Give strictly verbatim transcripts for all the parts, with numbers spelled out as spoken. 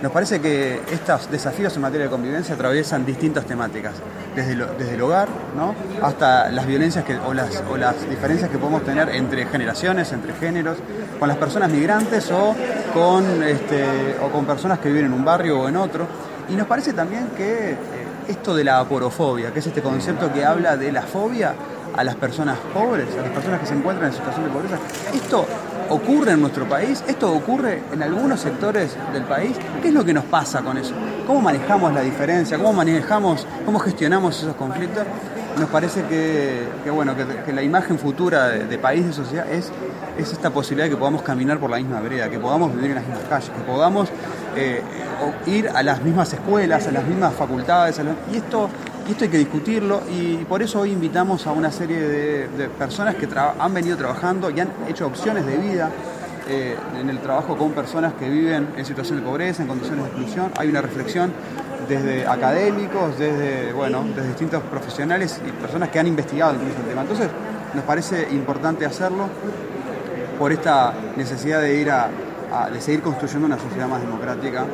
nos parece que estos desafíos en materia de convivencia atraviesan distintas temáticas, desde, lo, desde el hogar, ¿no?, hasta las violencias que, o, las, o las diferencias que podemos tener entre generaciones, entre géneros, con las personas migrantes o con, este, o con personas que viven en un barrio o en otro. Y nos parece también que eh, esto de la aporofobia, que es este concepto que habla de la fobia a las personas pobres, a las personas que se encuentran en situación de pobreza, esto ocurre en nuestro país, esto ocurre en algunos sectores del país. ¿Qué es lo que nos pasa con eso? ¿Cómo manejamos la diferencia? ¿Cómo manejamos, cómo gestionamos esos conflictos? Nos parece que, que bueno, que, que la imagen futura de, de país, de sociedad, es, es esta posibilidad de que podamos caminar por la misma vereda, que podamos vivir en las mismas calles, que podamos eh, ir a las mismas escuelas, a las mismas facultades, a los, y esto Y esto hay que discutirlo, y por eso hoy invitamos a una serie de, de personas que tra- han venido trabajando y han hecho opciones de vida eh, en el trabajo con personas que viven en situación de pobreza, en condiciones de exclusión. Hay una reflexión desde académicos, desde, bueno, desde distintos profesionales y personas que han investigado incluso el tema. Entonces, nos parece importante hacerlo por esta necesidad de ir a, a de seguir construyendo una sociedad más democrática.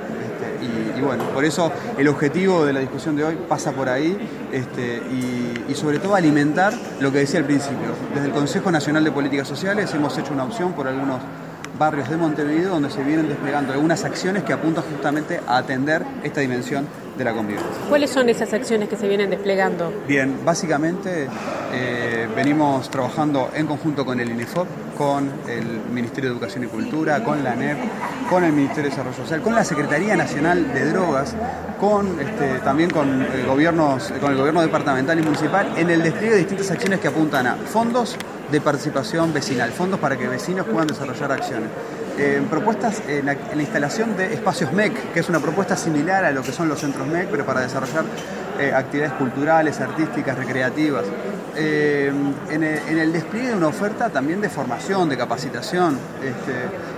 Y, y bueno, por eso el objetivo de la discusión de hoy pasa por ahí, este, y, y sobre todo alimentar lo que decía al principio. Desde el Consejo Nacional de Políticas Sociales hemos hecho una opción por algunos barrios de Montevideo donde se vienen desplegando algunas acciones que apuntan justamente a atender esta dimensión de la convivencia. ¿Cuáles son esas acciones que se vienen desplegando? Bien, básicamente eh, venimos trabajando en conjunto con el INEFOP, con el Ministerio de Educación y Cultura, con la ANEP, con el Ministerio de Desarrollo Social, con la Secretaría Nacional de Drogas, con este, también con, eh, gobiernos, con el gobierno departamental y municipal, en el despliegue de distintas acciones que apuntan a fondos de participación vecinal, fondos para que vecinos puedan desarrollar acciones. Eh, propuestas en la, en la instalación de espacios M E C, que es una propuesta similar a lo que son los centros M E C, pero para desarrollar eh, actividades culturales, artísticas, recreativas. Eh, en, el, en el despliegue de una oferta también de formación, de capacitación, este,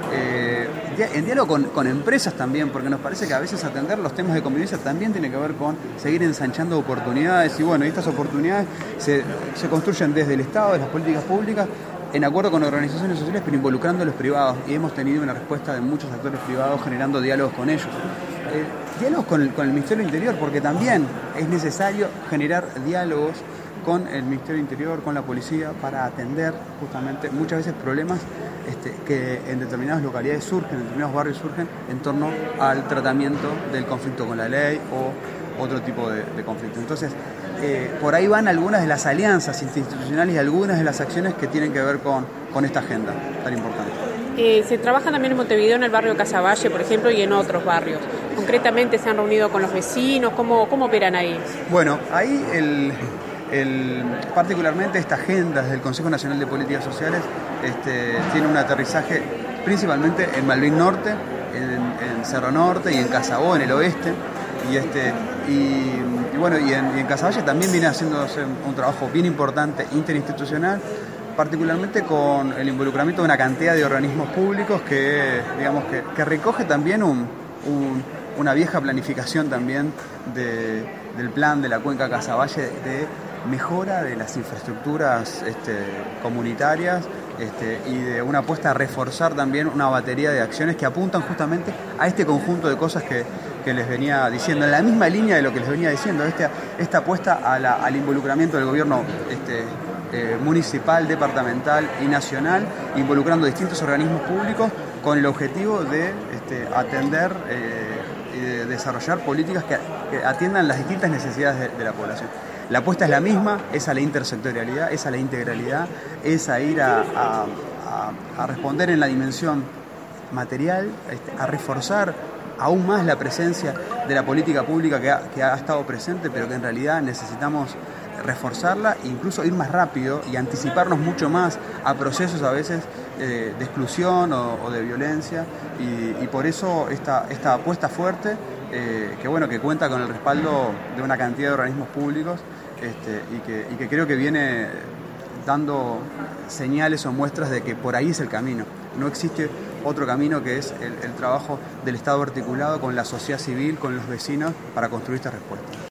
eh, en diálogo con, con empresas también, porque nos parece que a veces atender los temas de convivencia también tiene que ver con seguir ensanchando oportunidades, y bueno, estas oportunidades se, se construyen desde el Estado, de las políticas públicas, en acuerdo con organizaciones sociales, pero involucrando a los privados, y hemos tenido una respuesta de muchos actores privados generando diálogos con ellos. Eh, diálogos con el, con el Ministerio del Interior, porque también es necesario generar diálogos con el Ministerio del Interior, con la policía, para atender justamente muchas veces problemas este, que en determinadas localidades surgen, en determinados barrios surgen, en torno al tratamiento del conflicto con la ley o otro tipo de, de conflicto. Entonces, eh, por ahí van algunas de las alianzas institucionales y algunas de las acciones que tienen que ver con, con esta agenda tan importante. Eh, se trabaja también en Montevideo, en el barrio Casaballe, por ejemplo, y en otros barrios. Concretamente, ¿se han reunido con los vecinos? ¿Cómo, cómo operan ahí? Bueno, ahí el... El, particularmente esta agenda del Consejo Nacional de Políticas Sociales este, tiene un aterrizaje principalmente en Malvin Norte, en, en Cerro Norte y en Casabó, en el oeste, y, este, y, y bueno, y en, y en Casaballe también viene haciéndose un, un trabajo bien importante interinstitucional, particularmente con el involucramiento de una cantidad de organismos públicos que, digamos, que, que recoge también un, un, una vieja planificación también de, del plan de la cuenca Casaballe de mejora de las infraestructuras este, comunitarias este, y de una apuesta a reforzar también una batería de acciones que apuntan justamente a este conjunto de cosas que, que les venía diciendo, en la misma línea de lo que les venía diciendo, esta, esta apuesta a la, al involucramiento del gobierno este, eh, municipal, departamental y nacional, involucrando distintos organismos públicos con el objetivo de este, atender eh, y de desarrollar políticas que, que atiendan las distintas necesidades de, de la población. La apuesta es la misma, es a la intersectorialidad, es a la integralidad, es a ir a, a, a, a responder en la dimensión material, a reforzar aún más la presencia de la política pública que ha, que ha estado presente, pero que en realidad necesitamos reforzarla e incluso ir más rápido y anticiparnos mucho más a procesos a veces eh, de exclusión o, o de violencia, y, y por eso esta, esta apuesta fuerte eh, que bueno que cuenta con el respaldo de una cantidad de organismos públicos este, y, que, y que creo que viene dando señales o muestras de que por ahí es el camino. No existe otro camino que es el, el trabajo del Estado articulado con la sociedad civil, con los vecinos, para construir esta respuesta.